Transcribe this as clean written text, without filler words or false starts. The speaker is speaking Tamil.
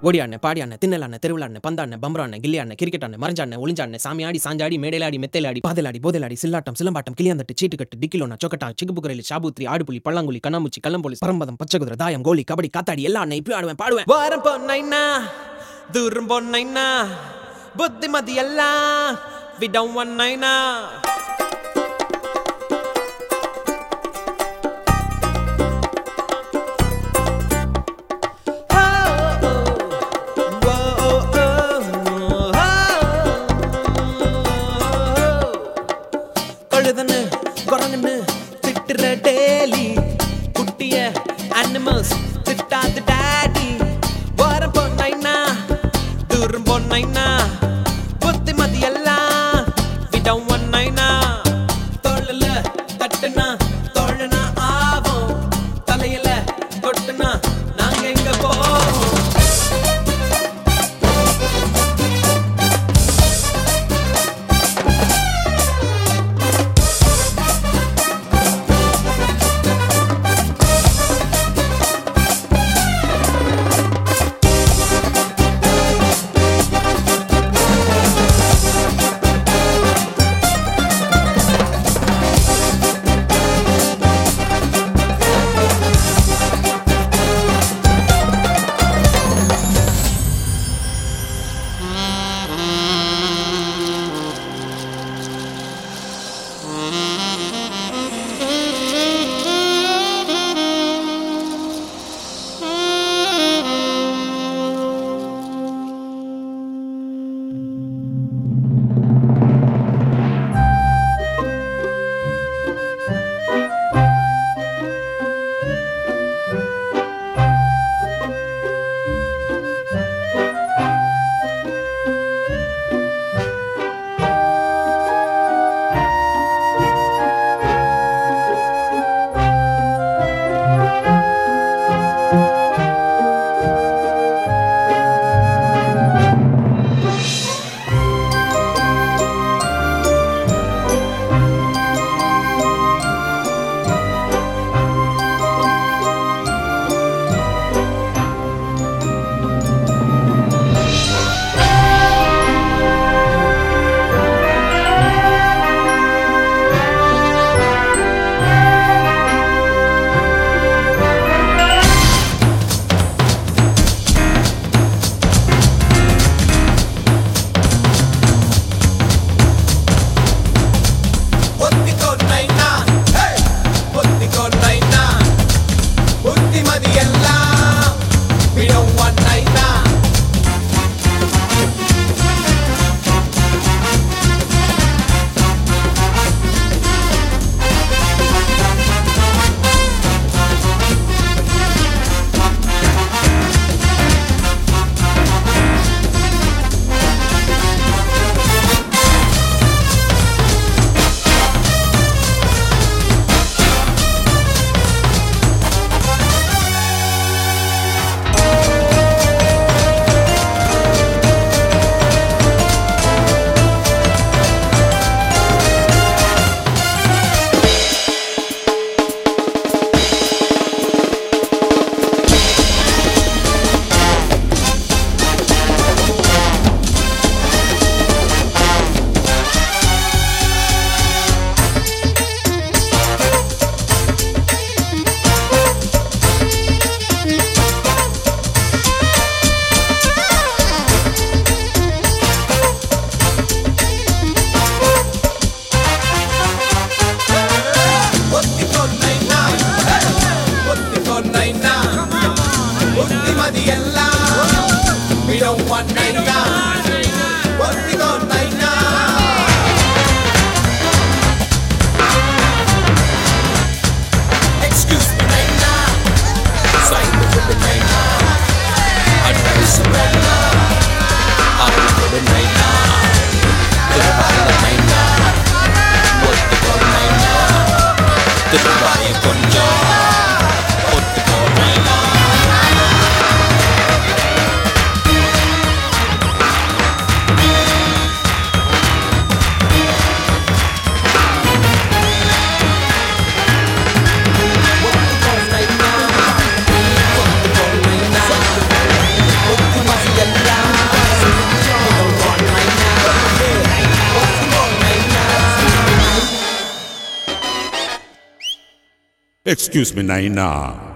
ஓடியாண்ணே பாடியாண்ணே தின்னலாண்ணே திருவிழாண்ணே பந்தாண்ணே பம்பராண்ணே கில்லியாண்ணே கிரிக்கெட்டாண்ணே மறைஞ்சாண்ணே ஒளிஞ்சாண்ணே சாமியாடி சாஞ்சாடி மேடையிலாடி மெத்தையிலாடி பாதலாடி போதலாடி சில்லாட்டம் சிலம்பாட்டம் கிளியாந்தட்டு சீட்டுக்கட்டு டிக்கிலோனா சொக்கட்டா சிக்குபுக்குரையில் சாபூத்ரி ஆடுபுலி பல்லாங்குழி கண்ணாமூச்சி கள்ளம்போலி பரம்பதம் பச்சைகுதிரை தாயம் கோலி கபடி காத்தாடி எல்லா அண்ணே இப்பயும் ஆடுவேன் பாடுவேன். வாரம் பொன்னைனா தூரம் பொன்னைனா புத்திமதி எல்லாம் விடம் ஒன்னைனா குரங்குன்னு திட்டுற டேலி குட்டிய அனிமல்ஸ் திட்டாது டாடி. வாரம் பொன்னைனா தூரம் பொன்னைனா புத்திமதி எல்லாம் விடம் ஒன்னைனா தோளல தட்டுனா தோழனா ஆவோம் தலையில கொட்டுனா நாங்க எங்க போவோம். Excuse me, Naina.